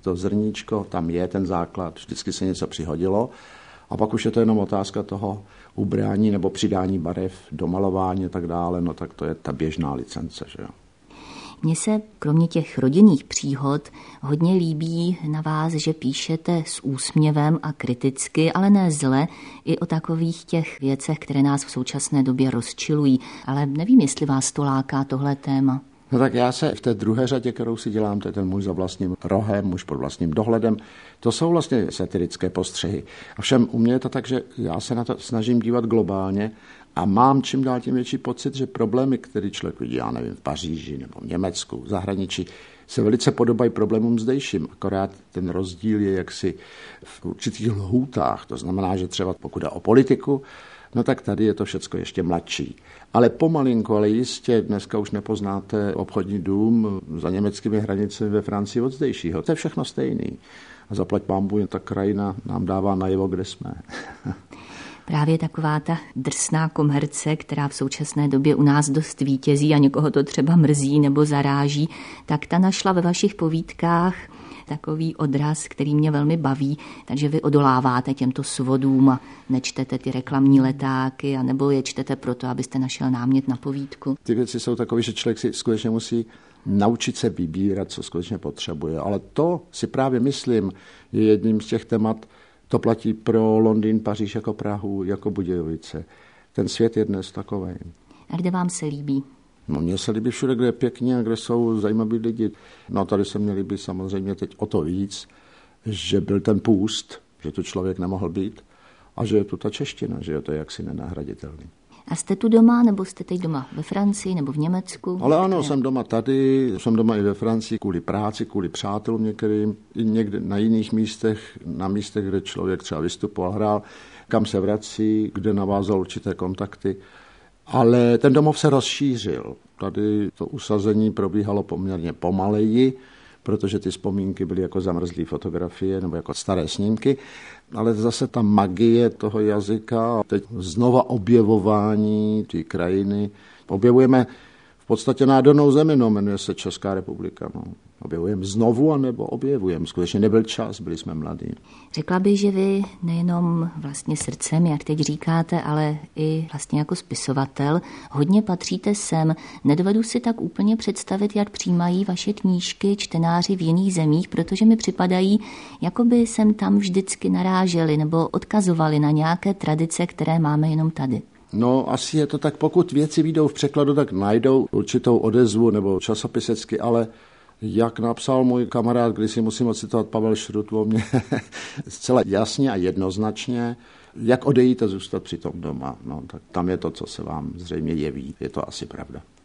to zrníčko tam je, ten základ, vždycky se něco přihodilo. A pak už je to jenom otázka toho ubrání nebo přidání barev, domalování a tak dále, no tak to je ta běžná licence, že jo. Mně se kromě těch rodinných příhod hodně líbí na vás, že píšete s úsměvem a kriticky, ale ne zle, i o takových těch věcech, které nás v současné době rozčilují. Ale nevím, jestli vás to láká tohle téma. No tak já se v té druhé řadě, kterou si dělám, to je ten muž za vlastním rohem, muž pod vlastním dohledem, to jsou vlastně satirické postřehy. Ovšem u mě je to tak, že já se na to snažím dívat globálně a mám čím dál tím větší pocit, že problémy, které člověk vidí, já nevím, v Paříži nebo v Německu, v zahraničí, se velice podobají problémům zdejším. Akorát ten rozdíl je jaksi v určitých lhůtách. To znamená, že třeba pokud jde o politiku, no tak tady je to všecko ještě mladší. Ale pomalinku, ale jistě dneska už nepoznáte obchodní dům za německými hranicemi ve Francii od zdejšího. To je všechno stejný. A zaplať pánbůh, ta krajina nám dává najevo, kde jsme. Právě taková ta drsná komerce, která v současné době u nás dost vítězí a někoho to třeba mrzí nebo zaráží, tak ta našla ve vašich povídkách takový odraz, který mě velmi baví, takže vy odoláváte těmto svodům a nečtete ty reklamní letáky, anebo je čtete proto, abyste našel námět na povídku. Ty věci jsou takové, že člověk si skutečně musí naučit se vybírat, co skutečně potřebuje. Ale to si právě myslím, je jedním z těch témat. To platí pro Londýn, Paříž, jako Prahu, jako Budějovice. Ten svět je dnes takový. A kde vám se líbí? No, mně se líbí všude, kde je pěkně a kde jsou zajímaví lidi. No tady se mně líbí samozřejmě teď o to víc, že byl ten půst, že tu člověk nemohl být a že je tu ta čeština, že je to jaksi nenahraditelný. A jste tu doma, nebo jste teď doma ve Francii nebo v Německu? Ale ano, jsem doma tady, jsem doma i ve Francii kvůli práci, kvůli přátelům některým, i někde na jiných místech, na místech, kde člověk třeba vystupoval, hrál, kam se vrací, kde navázal určité kontakty. Ale ten domov se rozšířil. Tady to usazení probíhalo poměrně pomaleji, protože ty vzpomínky byly jako zamrzlé fotografie nebo jako staré snímky, ale zase ta magie toho jazyka, teď znova objevování té krajiny. Objevujeme v podstatě nádhernou zemi, no, jmenuje se Česká republika. No. Objevujeme znovu, anebo objevujeme. Skutečně nebyl čas, byli jsme mladí. Řekla bych, že vy nejenom vlastně srdcem, jak teď říkáte, ale i vlastně jako spisovatel hodně patříte sem. Nedovedu si tak úplně představit, jak přijímají vaše knížky čtenáři v jiných zemích, protože mi připadají, jako by sem tam vždycky naráželi nebo odkazovali na nějaké tradice, které máme jenom tady. No, asi je to tak, pokud věci vyjdou v překladu, tak najdou určitou odezvu nebo časopisecky, ale jak napsal můj kamarád, když si musím ocitovat Pavel Šrut o mě, zcela jasně a jednoznačně, jak odejít a zůstat při tom doma. No, tak tam je to, co se vám zřejmě jeví. Je to asi pravda.